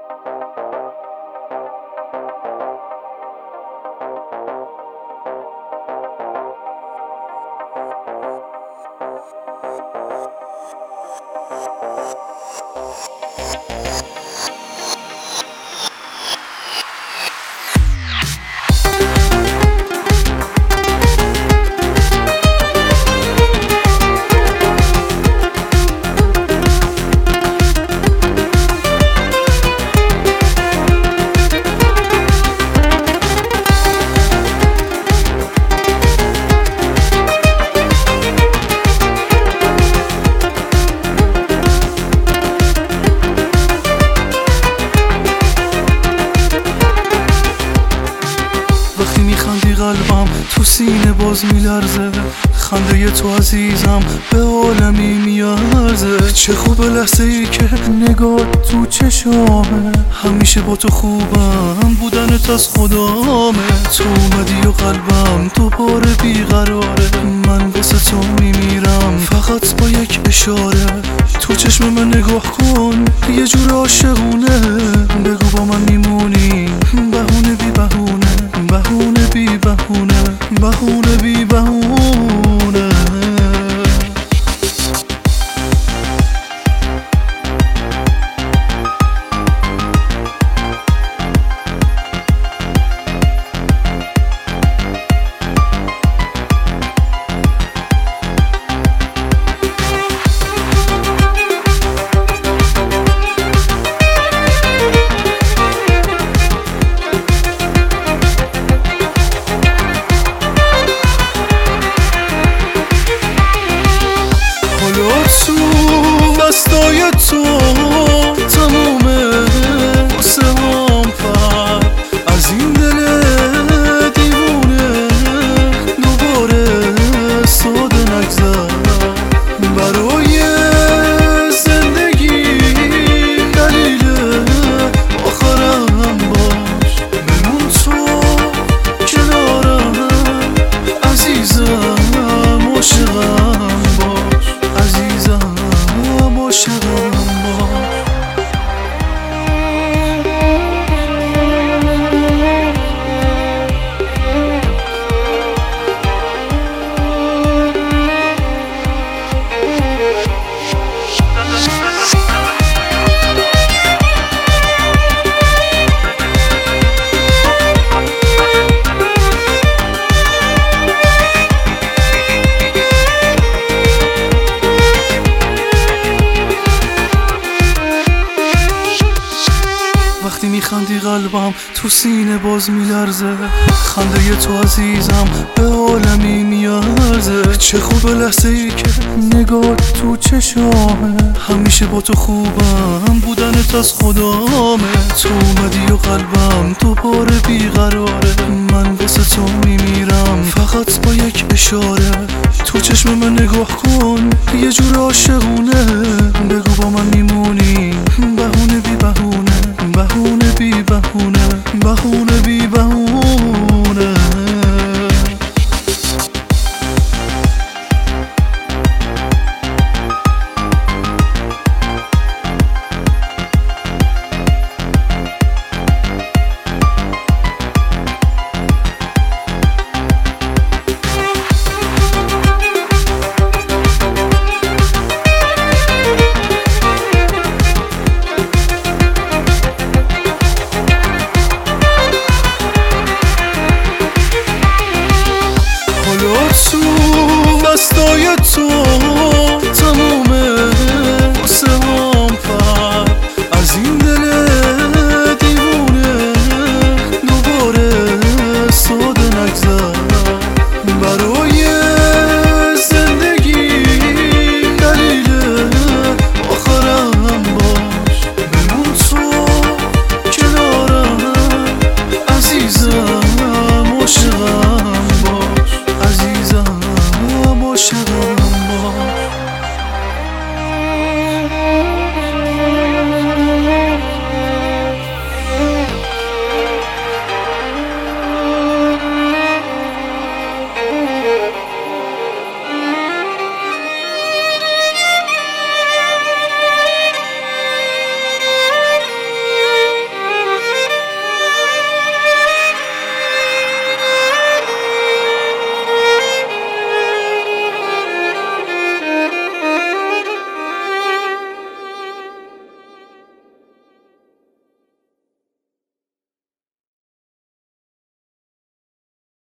وقتی میخندی قلبم تو سینه باز میلرزه، خنده تو عزیزم به عالمی میارزه. چه خوب لحظه ای که نگاه تو چشامه، همیشه با تو خوبم بودنت از خدامه. تو اومدی و قلبم دوباره بیقراره، من واسه تو میمیرم فقط با یک اشاره. تو چشم من نگاه کن یه جور عاشقونه، بگو با من میمونی بهونه بی بهونه، بهونه بی بهونه، بهونه بی بهونه. تو دستای تو تمومه واسه هم پر از این دل دیوونه، دوباره ساده نگذر برای زندگی، دلیل آخرم باش، بمون تو کنارم عزیزم، عاشقم باش، عزیزم عاشقم باش. وقتی میخندی قلبم تو سینه باز میلرزه، خنده تو عزیزم به عالمی میارزه. چه خوب لحظه ای که نگاه تو چشامه، همیشه با تو خوبم بودنت از خدامه. تو اومدی و قلبم دوباره بیقراره، من واسه تو میمیرم فقط با یک اشاره. تو چشم من نگاه کن یه جور عاشقونه، بگو با من میمونی